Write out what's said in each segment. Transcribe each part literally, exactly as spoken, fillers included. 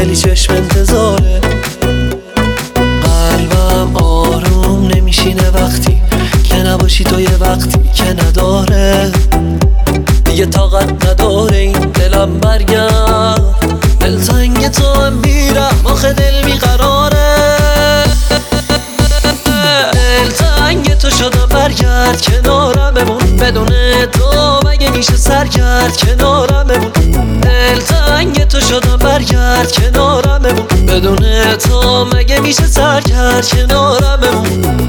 خیلی چشم انتظاره. قلبم آروم نمیشینه وقتی که نباشی تو، یه وقتی که نداره دیگه طاقت نداره این دلم برگرد. دلتنگ تو هم میرم آخه دل بیقراره. دلتنگ تو شدم برگرد کنارم بمون، بدون تو مگه میشه سرگرد کنارم بمون. دلتنگ تو شدم برگرد کنارم بمون، بدون تو مگه میشه سرگرد کنارم بمون.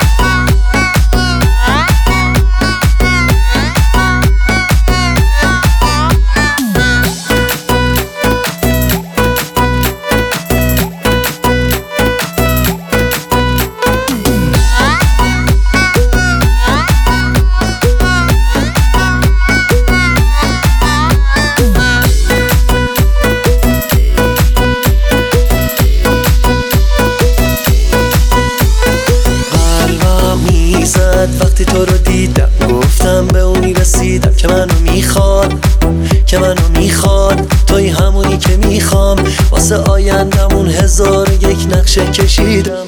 وقتی تو رو دیدم گفتم به اونی رسیدم که منو میخواد، که منو میخواد. توی همونی که میخوام، واسه آیندمون هزار یک نقشه کشیدم.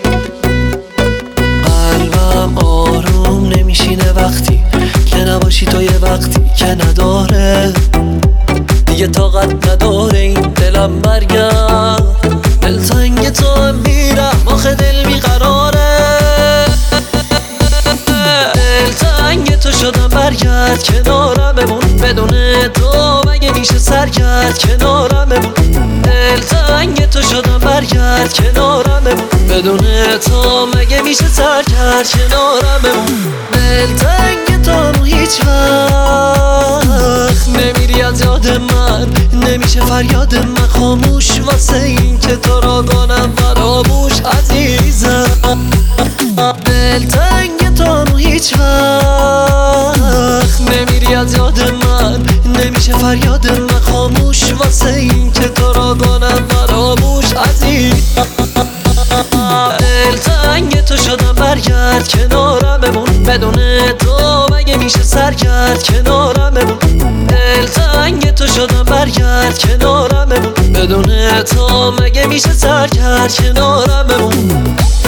قلبم آروم نمیشینه وقتی که نباشی تو، یه وقتی که نداره دیگه طاقت نداره این دلم برگرد. دلتنگ تو هم میرم آخه دل بیقراره. دلتنگ تو شدم برگرد کنارم بمون، بدون تو مگه میشه سرگرد کنارم بمون. دلتنگ تو شدم برگرد کنارم بمون، بدون تو مگه میشه سرگرد کنارم بمون. دلتنگ تو هیچ وقت نمیری از یاد من، نمیشه فریاد من خاموش واسه این که تو را کنم فراموش عزیزم. دلتنگ تو هیچ وقت نمیری از یاد من، نمیشه فریاد من خاموش واسه این که تو را کنم فراموش عزیزم. دلتنگ تو شدم برگرد کنارم بمون، بدون تو مگه میشه سرگرد کنارم بمون. دلتنگ تو شدم برگرد کنارم بمون، بدون تو مگه میشه سرگرد کنارم بمون.